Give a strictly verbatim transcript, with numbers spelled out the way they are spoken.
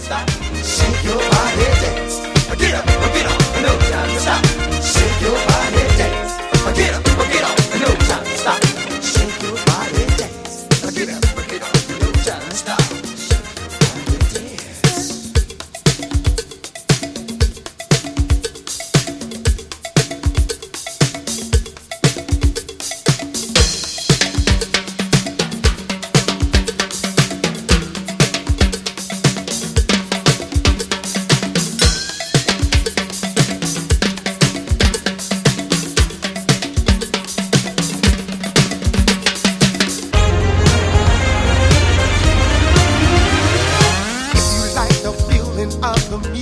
stop. Shake your body, dance. Get up, get up, no time to stop. Shake your body, dance. Get up, get up, no time to stop. Shake your body, dance. Get up, get up, no time to stop. Of the